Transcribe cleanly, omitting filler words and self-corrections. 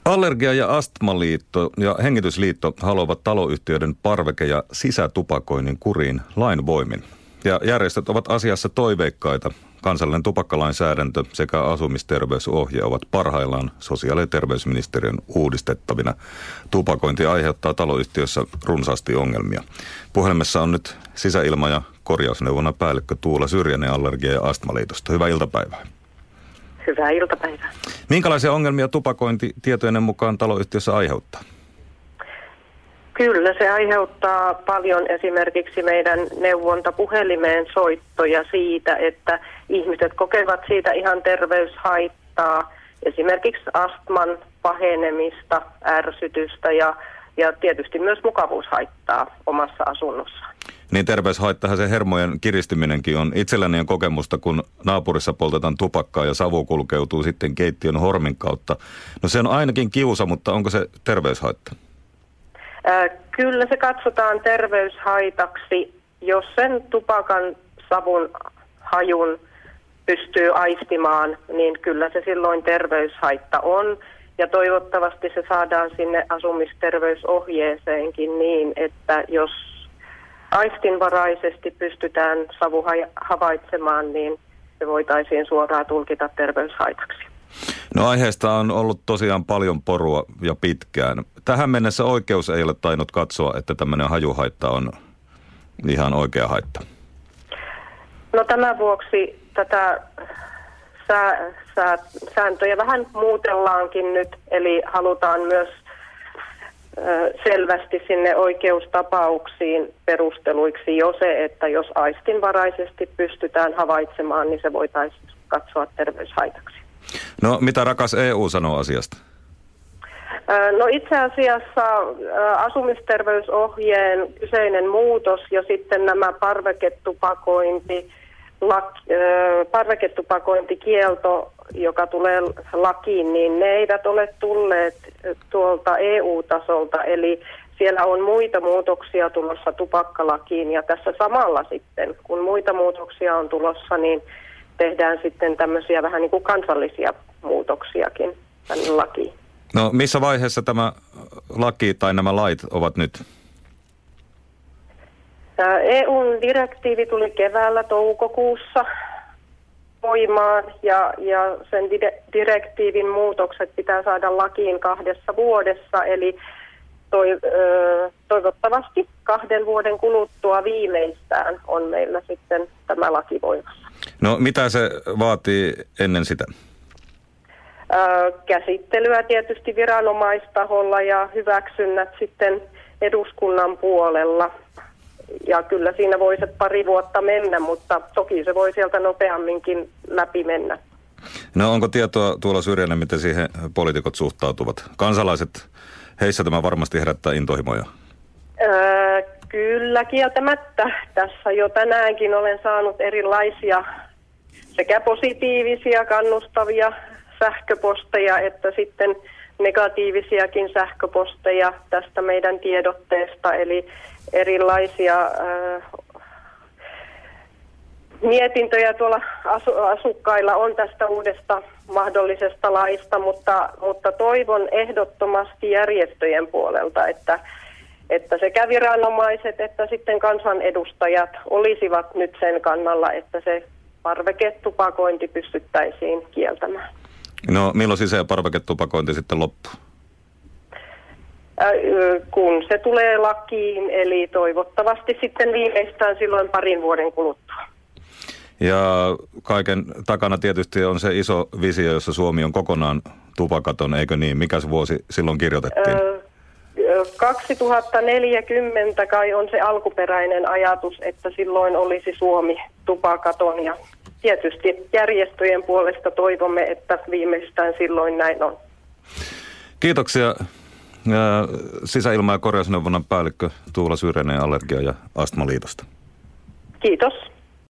Allergia- ja astmaliitto ja hengitysliitto haluavat taloyhtiöiden parveke- ja sisätupakoinnin kuriin lain voimin. Ja järjestöt ovat asiassa toiveikkaita. Kansallinen tupakkalainsäädäntö sekä asumisterveysohje ovat parhaillaan sosiaali- ja terveysministeriön uudistettavina. Tupakointi aiheuttaa taloyhtiössä runsaasti ongelmia. Puhelimessa on nyt sisäilma- ja korjausneuvonnan päällikkö Tuula Syrjänen Allergia- ja astmaliitosta. Hyvää iltapäivää. Hyvää iltapäivää. Minkälaisia ongelmia tupakointi tietojenne mukaan taloyhtiössä aiheuttaa? Kyllä se aiheuttaa paljon esimerkiksi meidän neuvontapuhelimeen soittoja siitä, että ihmiset kokevat siitä ihan terveyshaittaa, esimerkiksi astman pahenemista, ärsytystä ja tietysti myös mukavuushaittaa omassa asunnossaan. Niin terveyshaittahan se hermojen kiristyminenkin on. Itselläni on kokemusta, kun naapurissa poltetaan tupakkaa ja savu kulkeutuu sitten keittiön hormin kautta. No se on ainakin kiusa, mutta onko se terveyshaitta? Kyllä se katsotaan terveyshaitaksi, jos sen tupakan savun hajun pystyy aistimaan, niin kyllä se silloin terveyshaitta on. Ja toivottavasti se saadaan sinne asumisterveysohjeeseenkin niin, että jos aistinvaraisesti pystytään savu havaitsemaan, niin se voitaisiin suoraan tulkita terveyshaitaksi. No aiheesta on ollut tosiaan paljon porua ja pitkään. Tähän mennessä oikeus ei ole tainnut katsoa, että tämmöinen hajuhaitta on ihan oikea haitta. No tämän vuoksi tätä sääntöjä vähän muutellaankin nyt, eli halutaan myös selvästi sinne oikeustapauksiin perusteluiksi jo se, että jos aistinvaraisesti pystytään havaitsemaan, niin se voitaisiin katsoa terveyshaitaksi. No mitä rakas EU sanoo asiasta? No itse asiassa asumisterveysohjeen kyseinen muutos ja sitten nämä parveketupakointikielto, joka tulee lakiin, niin ne eivät ole tulleet tuolta EU-tasolta, eli siellä on muita muutoksia tulossa tupakkalakiin ja tässä samalla sitten, kun muita muutoksia on tulossa, niin tehdään sitten tämmöisiä vähän niin kuin kansallisia muutoksiakin tänne lakiin. No missä vaiheessa tämä laki tai nämä lait ovat nyt? EUn direktiivi tuli keväällä toukokuussa voimaan ja sen direktiivin muutokset pitää saada lakiin 2 vuodessa, eli toivottavasti 2 vuoden kuluttua viimeistään on meillä sitten tämä laki voimassa. No mitä se vaatii ennen sitä? Käsittelyä tietysti viranomaistaholla ja hyväksynnät sitten eduskunnan puolella. Ja kyllä siinä voi se 2 vuotta mennä, mutta toki se voi sieltä nopeamminkin läpi mennä. No onko tietoa Tuula Syrjänen, miten siihen poliitikot suhtautuvat? Kansalaiset, heissä tämä varmasti herättää intohimoja. Kyllä kieltämättä. Tässä jo tänäänkin olen saanut erilaisia sekä positiivisia, kannustavia sähköposteja, että sitten negatiivisiakin sähköposteja tästä meidän tiedotteesta, eli erilaisia mietintöjä tuolla asukkailla on tästä uudesta mahdollisesta laista, mutta toivon ehdottomasti järjestöjen puolelta, että sekä viranomaiset että sitten kansanedustajat olisivat nyt sen kannalla, että se parveketupakointi pystyttäisiin kieltämään. No milloin sisä- ja parveketupakointi sitten loppuu? Kun se tulee lakiin, eli toivottavasti sitten viimeistään silloin 2 vuoden kuluttua. Ja kaiken takana tietysti on se iso visio, jossa Suomi on kokonaan tupakaton, eikö niin? Mikäs vuosi silloin kirjoitettiin? 2040 kai on se alkuperäinen ajatus, että silloin olisi Suomi tupakaton ja tietysti järjestöjen puolesta toivomme, että viimeistään silloin näin on. Kiitoksia sisäilma- ja korjausneuvonnan päällikkö Tuula Syrjänen Allergia- ja astmaliitosta. Kiitos.